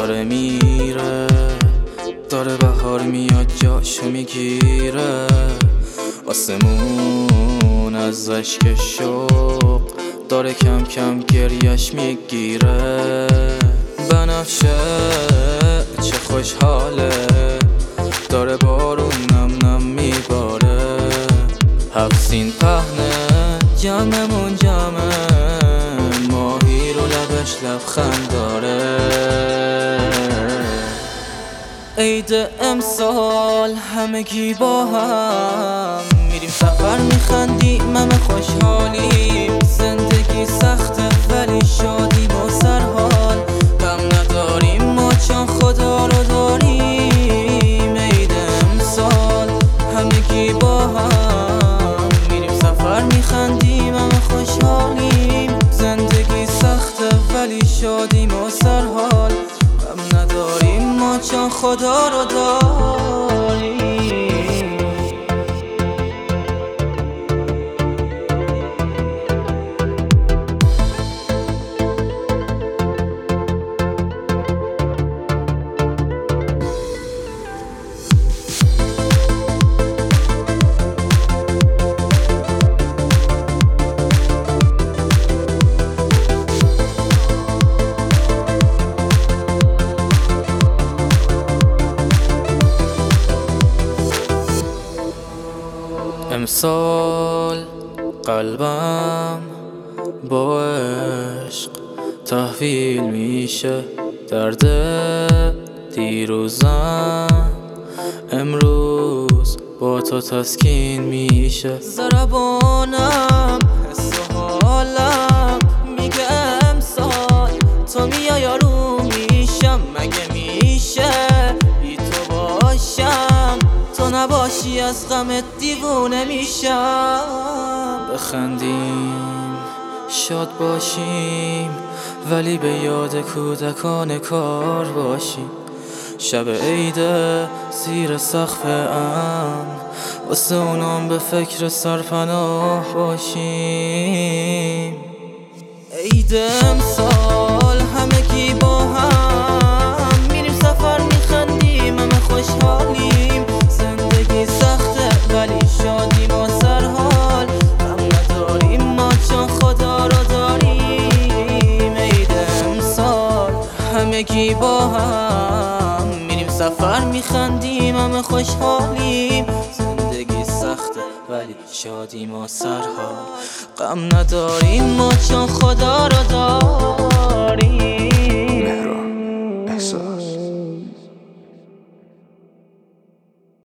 داره میره، داره بهار میاد جاشو میگیره. آسمون از اشک شوق داره کم کم گریش میگیره. بنفشه چه خوشحاله، داره بارون نم نم میباره. هفسین پهنه جمعمون جمعه، ماهی رو لبش لبخند داره. عید امسال همگی با هم میریم سفر میخندیم همه خوشحالیم. زندگی سخته ولی شادیم و سرحال، غم نداریم ما چون خدا رو داریم. عید امسال همگی با هم میریم سفر میخندیم همه خوشحالیم. زندگی سخته ولی شادیم و سرحال، غم نداریم ما چون خدا رو داریم. امسال قلبم با عشق تحویل میشه، درد دیروزم امروز با تو تسکین میشه. ضربانم حس و حالم میگه امسال تو میای آروم میشم. مگه میشه بی تو باشم، تو نباشی از غمت دیوونه میشم. بخندیم شاد باشیم ولی به یاد کودکان کار باشیم. شب عید زیر سقف امن واسه اونام به فکر سرپناه باشیم. عید امسال همگی با هم میریم سفر میخندیم همه خوشحالیم. زندگی سخته ولی شادیم و سرحال، غم نداریم ما چون خدا رو داریم. عید امسال همگی با هم میریم سفر میخندیم همه خوشحالیم. زندگی سخته ولی شادیم و سرحال، غم نداریم ما چون خدا رو داریم. مهران احساس